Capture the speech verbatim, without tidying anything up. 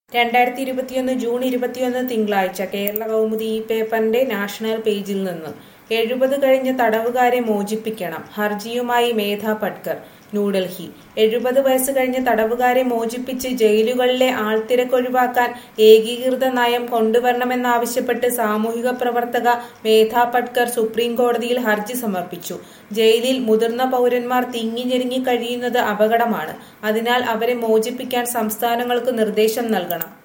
രണ്ടായിരത്തി ഇരുപത്തിയൊന്ന് ജൂൺ ഇരുപത്തിയൊന്ന് തിങ്കളാഴ്ച കേരള കൗമുദി ഈ പേപ്പറിന്റെ നാഷണൽ പേജിൽ നിന്ന് എഴുപത് കഴിഞ്ഞ തടവുകാരെ മോചിപ്പിക്കണം ഹർജിയുമായി മേധാ പട്കർ ന്യൂഡൽഹി എഴുപത് വയസ്സ് കഴിഞ്ഞ തടവുകാരെ മോചിപ്പിച്ച് ജയിലുകളിലെ ആൾത്തിരക്കൊഴിവാക്കാൻ ഏകീകൃത നയം കൊണ്ടുവരണമെന്നാവശ്യപ്പെട്ട് സാമൂഹിക പ്രവർത്തക മേധാ പട്കർ സുപ്രീം കോടതിയിൽ ഹർജി സമർപ്പിച്ചു. ജയിലിൽ മുതിർന്ന പൗരന്മാർ തിങ്ങി ഞെരുങ്ങി കഴിയുന്നത് അപകടമാണ്. അതിനാൽ അവരെ മോചിപ്പിക്കാൻ സംസ്ഥാനങ്ങൾക്ക് നിർദ്ദേശം നൽകണം.